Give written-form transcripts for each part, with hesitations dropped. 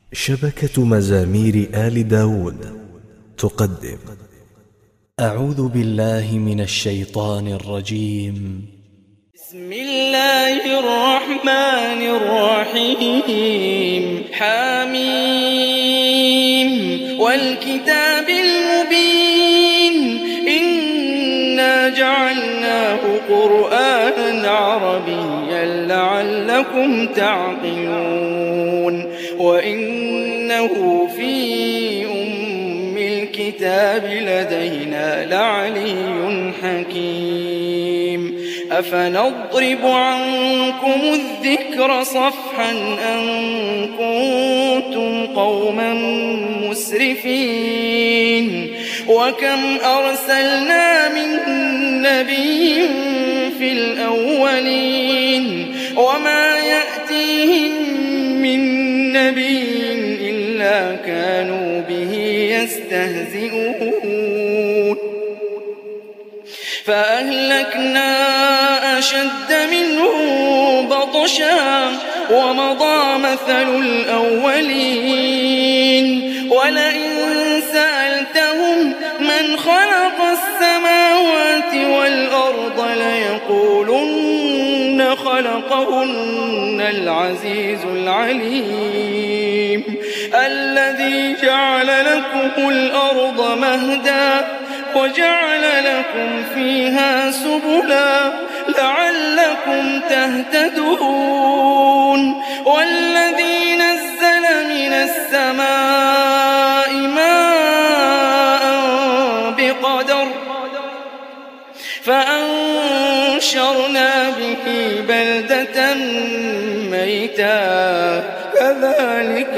شبكة مزامير آل داود تقدم. أعوذ بالله من الشيطان الرجيم. بسم الله الرحمن الرحيم. حميم والكتاب المبين إنا جعلناه قرآنا عربيا لعلكم تعقلون وإنه في أم الكتاب لدينا لعلي حكيم. أفنضرب عنكم الذكر صفحا أن كنتم قوما مسرفين وكم أرسلنا من نبي في الأولين وما يأتيهم من نبي إلا كانوا به يستهزئون فأهلكنا أشد منهم بطشا ومضى مثل الأولين ولئن سألتهم من خلق السماوات والأرض ليقولن خلقهن العزيز العليم الذي جعل لكم الأرض مهدا وجعل لكم فيها سبلا لعلكم تهتدون والذي نزل من السماء ماء بقدر فأنشرنا به بلدة ميتا كذلك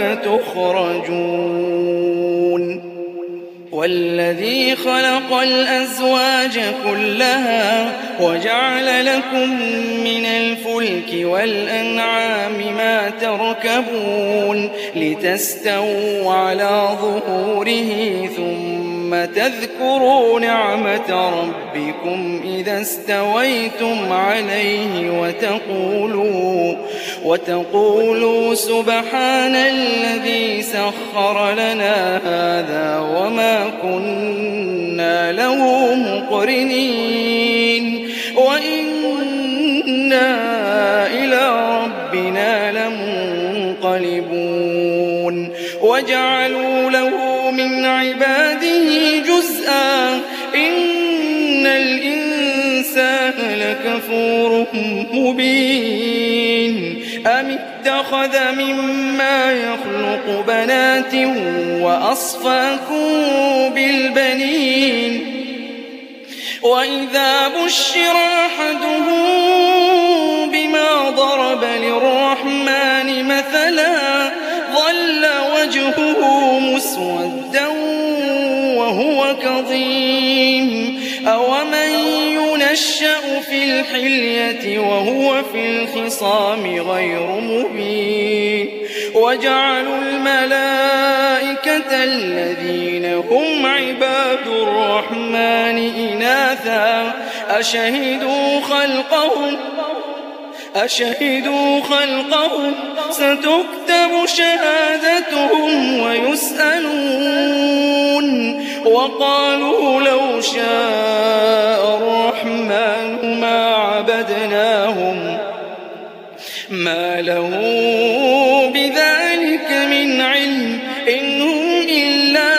تخرجون والذي خلق الأزواج كلها وجعل لكم من الفلك والأنعام ما تركبون لتستووا على ظهوره ثم تذكروا نعمة ربكم إذا استويتم عليه وتقولوا سبحان الذي سخر لنا هذا وما كنا له مقرنين وإنا إلى ربنا لمنقلبون وجعلوا له من عباده جزءا إن الإنسان لكفور مبين أم اتخذ مما يخلق بنات وأصفاكم بالبنين وإذا بشر أحدهم بما ضرب للرحمن مثلا ظل وجهه مسودا وهو كظيم أومن ينشأ في الحلية وهو في الخصام غير مبين وجعلوا الملائكة الذين هم عباد الرحمن إناثا أشهدوا خلقهم ستكتب شهادتهم ويسألون وقالوا لو شاء الرحمن ما عبدناهم ما له بذلك من علم إن هم إلا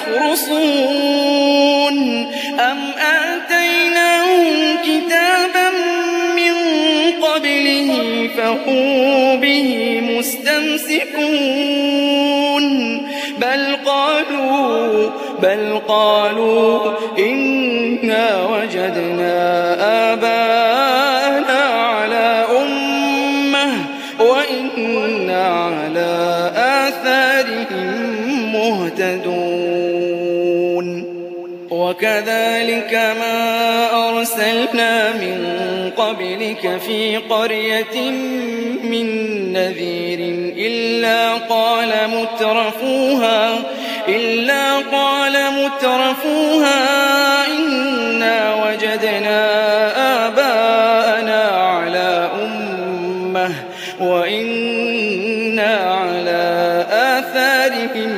يخرصون أم آتيناهم كتابا من قبله فهم به مستمسكون بل قالوا إنا وجدنا آباءنا على أمة وإنا على آثارهم مهتدون وكذلك ما أرسلنا من قبلك في قرية من نذير إلا قال مترفوها إنا وجدنا آباءنا على أمة وإنا على آثارهم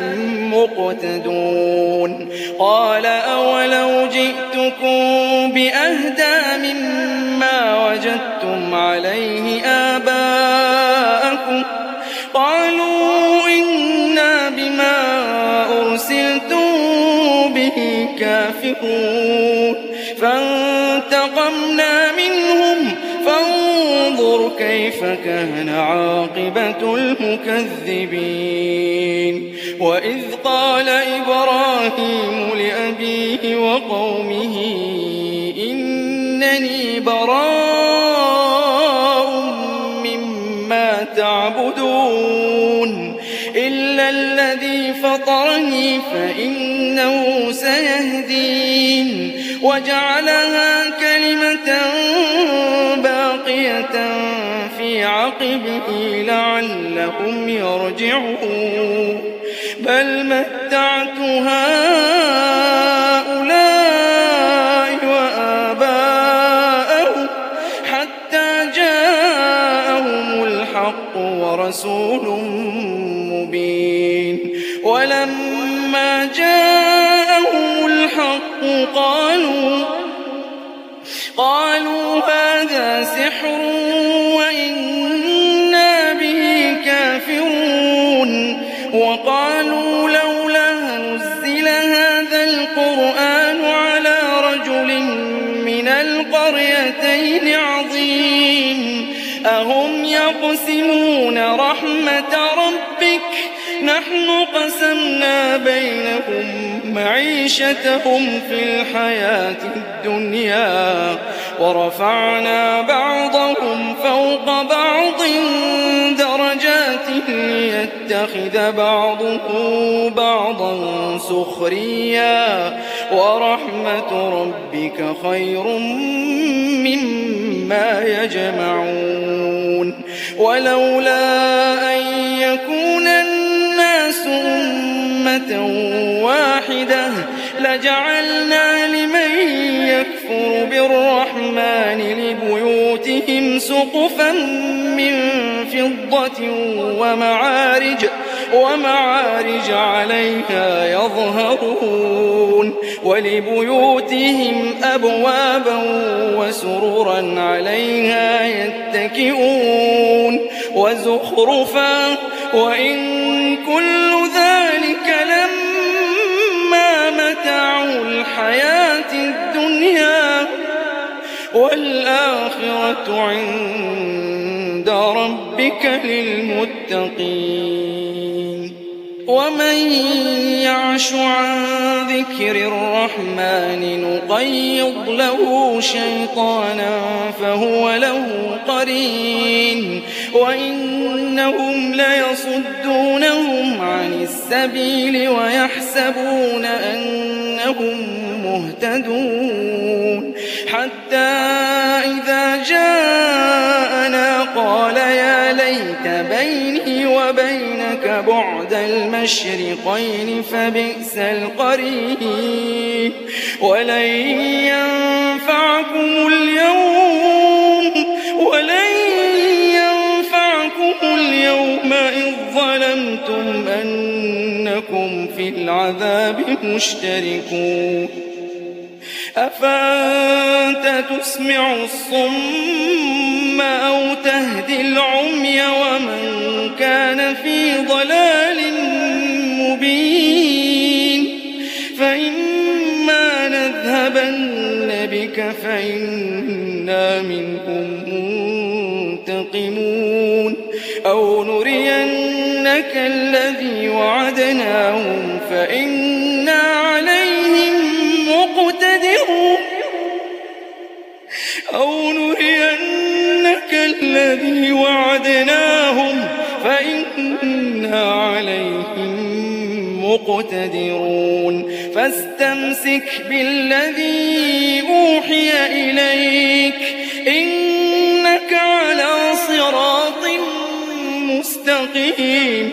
مقتدون قال أولو جئتكم بأهدى مما وجدتم عليه آباءكم قالوا إنا بما أرسلتم به كافرون فانتقمنا منهم فانظر كيف كان عاقبة المكذبين وإذ قال إبراهيم لأبيه وقومه إنني براء مما تعبدون إلا الذي فطرني فإنه سيهدين وجعلها كلمة باقية في عقبه لعلهم يرجعون بل متعت هؤلاء وآباءهم حتى جاءهم الحق ورسول مبين ولما جاءهم الحق قالوا هذا سحر وإنا به كافرون وقالوا لولا نزل هذا القرآن على رجل من القريتين عظيم أهم يقسمون رحمة ربك نحن قسمنا بينهم معيشتهم في الحياة الدنيا ورفعنا بعضهم فوق بعض درجات ليتخذ بعضهم بعضا سخريا ورحمة ربك خير مما يجمعون ولولا أن يكون الناس أمة واحدة لجعلنا لمن يكفر بالرحمن لبيوتهم سقفا من فضة ومعارج عليها يظهرون ولبيوتهم أبوابا وسررا عليها يتكئون وزخرفا وإن كل ذلك لما متاع الحياة الدنيا والآخرة عند ربك للمتقين ومن يعش عن ذكر الرحمن نقيض له شيطانا فهو له قرين وإنهم ليصدونهم عن السبيل ويحسبون أنهم مهتدون حتى إذا جاءنا قال يا ليت بيني وبينك بعد المشرقين فبئس القرين ولن ينفعكم اليوم إذ ظلمتم أنكم في العذاب مشتركون أفأنت تسمع الصم أو تهدي العمي ومن كان في ضلال مبين فإما نذهبن بك فإنا منهم منتقمون أو نرينك الذي وعدناهم فإنا عليهم مقتدرون فاستمسك بالذي أوحي إليك إنك على صراط مستقيم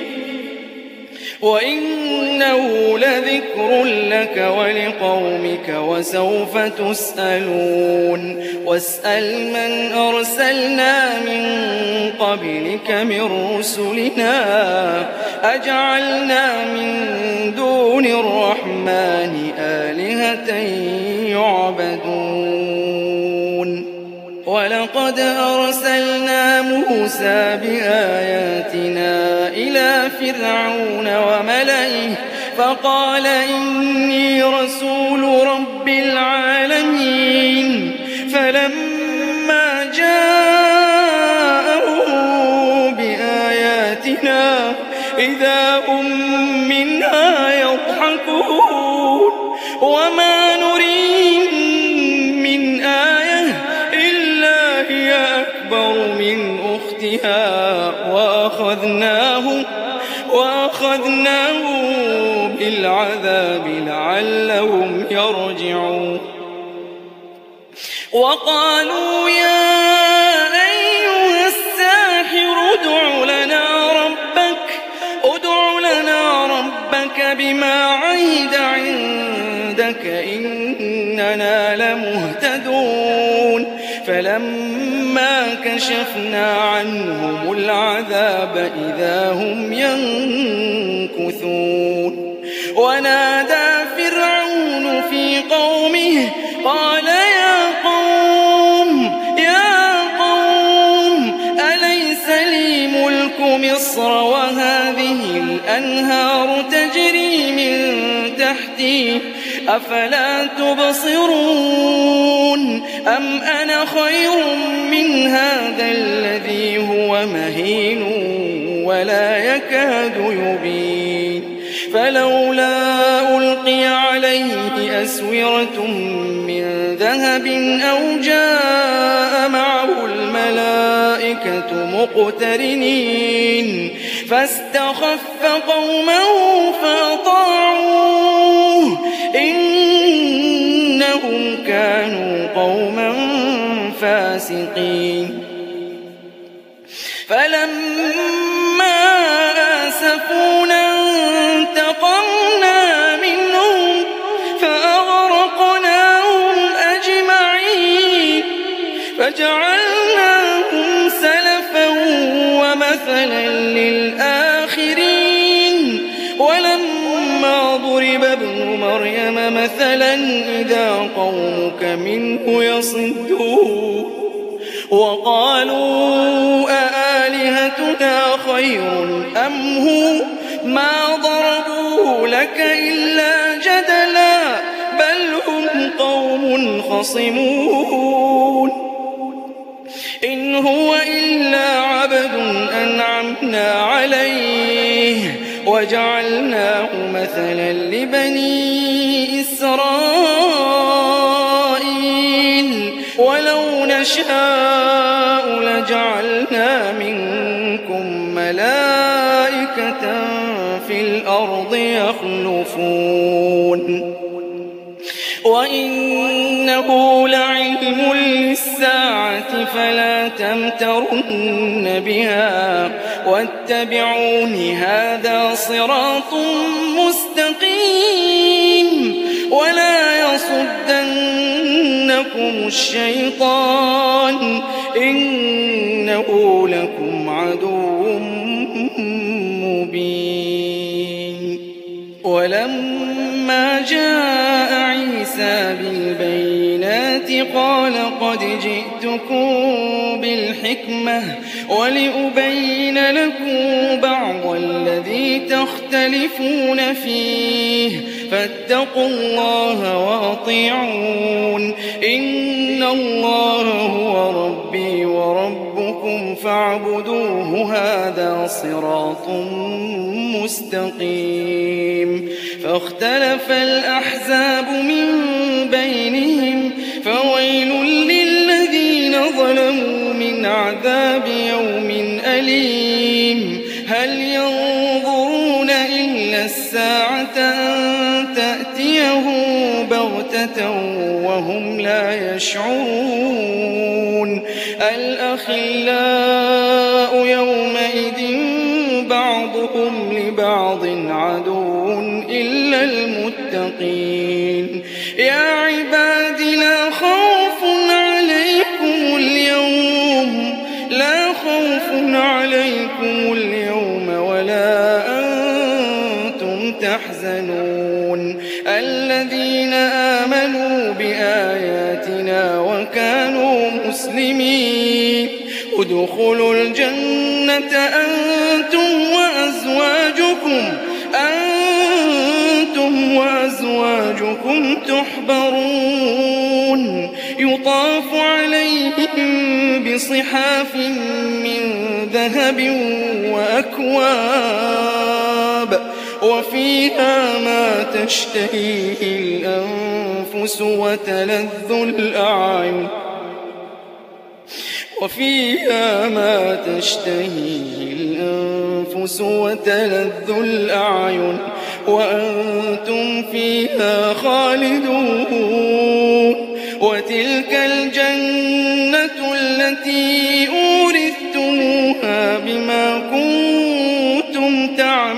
وإنه لذكر لك ولقومك وسوف تسألون واسأل من أرسلنا من قبلك من رسلنا أجعلنا من دون الرحمن آلهة يعبدون ولقد أرسلنا موسى بآياتنا إلى فرعون وملئه فقال إني رسول رب العالمين فلما جاءوا بآياتنا إذا هم منها يضحكون وما نريهم من آية إلا هي أكبر من أختها وأخذناه بالعذاب لعلهم يرجعون وقالوا يا أيها الساحر ادع لنا ربك بما عهد عندك إننا لمهتدون فلما كشفنا عنهم العذاب إذا هم ينكثون ونادى فرعون في قومه قال يا قوم أليس لي ملك مصر وهذه الأنهار تجري من تحتي أفلا تبصرون أم أنا خير من هذا الذي هو مهين ولا يكاد يبين فلولا ألقي عليه أسورة من ذهب أو جاء معه الملائكة مقترنين فاستخف قومه فأطاعوه إنهم كانوا قوما فاسقين فلما آسفونا انتقمنا منهم فأغرقناهم أجمعين فجعلناهم سلفا ومثلا للآخرين ولما ضرب ابن مريم مثلا إذا قومك منه يصدون وقالوا أآلهتنا خير أم هو ما ضربوه لك إلا جدلا بل هم قوم خصمون إن هو إلا عبد أنعمنا عليه وجعلناه مثلا لبني إسرائيل ولو نشاء لجعلنا منكم ملائكة في الأرض يخلفون وإنه لعلم للساعة فلا تمترن بها واتبعون هذا صراط مستقيم ولا يصدنكم الشيطان إنه لكم عدو مبين ولما جاء عيسى بالبينات قال قد جئتكم بالحكمة ولأبين لكم بعض الذي تختلفون فيه فاتقوا الله وأطيعون إن الله هو ربي وربكم فاعبدوه هذا صراط مستقيم فاختلف الأحزاب من بينهم فويل للذين ظلموا من عذاب يوم أليم هل ينظرون إلا الساعة أن تأتيهم بغتة وهم لا يشعرون الأخلاء يومئذ بعضهم لبعض عدو إلا المتقين يا عباد لا خوف عليكم اليوم ولا أنتم تحزنون الذين آمنوا بآياتنا وكانوا مسلمين ادخلوا الجنة أنتم وأزواجكم تحبرون يطاف عليهم بصحاف من ذهب وأكواب وفيها ما تشتهيه الأنفس وتلذ الأعين وأنتم فيها خالدون وتلك الجنة التي أورثتموها بما كنتم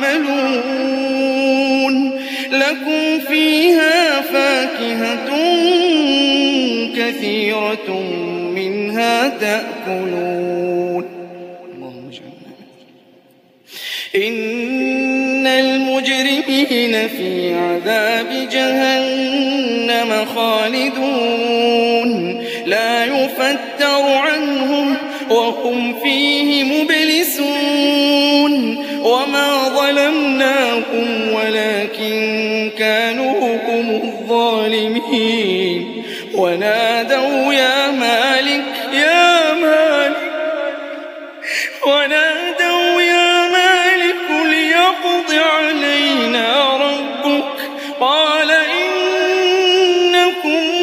تعملون لكم فيها فاكهة كثيرة منها تأكلون إن المجرمين في عذاب جهنم خالدون لا يفتر عنهم وهم فيه مبلسون وما ظلمناهم ولكن كانوا هم الظالمين ونادوا يا مالك ليقض علينا ربك قال إنكم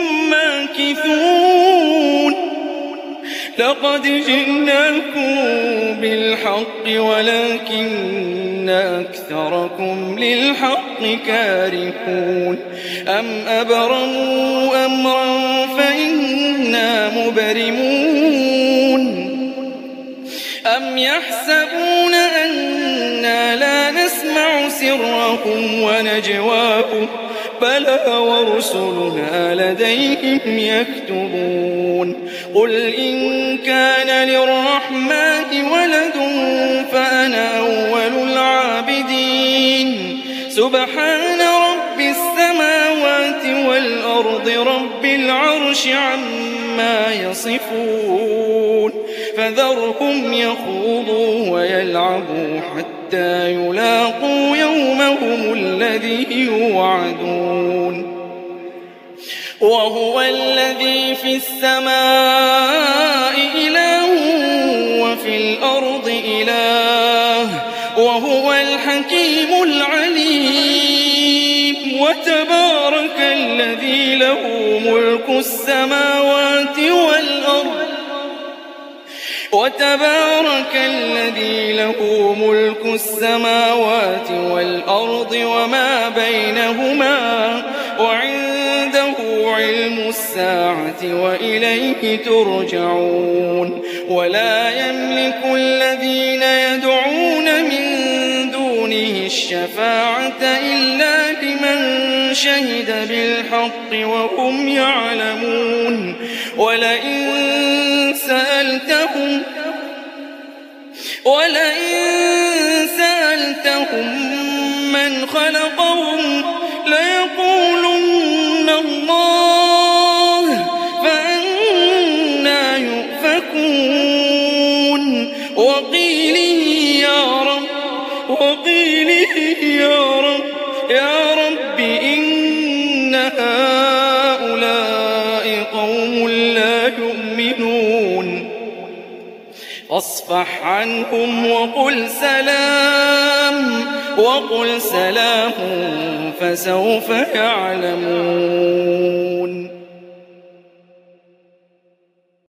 ماكثون لقد جئناكم بالحق ولكن أكثركم للحق كارهون أم أبرموا أمرا فإنا مبرمون أم يحسبون أنا لا نسمع سرهم ونجواهم بلى ورسلنا لديهم يكتبون قل إن كان للرحمن ولد فأنا أول العابدين سبحان رب السماوات والأرض رب العرش عما يصفون فذرهم يخوضوا ويلعبوا حتى يلاقوا يومهم الذي يوعدون وهو الذي في السماء إله وفي الأرض إله وهو الحكيم العليم وتبارك الذي له ملك السماوات والأرض وما بينهما وعنده علم الساعة وإليه ترجعون ولا يملك الذين يدعون من دونه الشفاعة إلا لمن شهد بالحق وهم يعلمون ولئن سألتهم من خلقهم ليقولن الله فأنى يؤفكون وقيله يا رب إن هؤلاء قوم لا يؤمنون فاصفح عنهم وقل سلام فسوف يعلمون.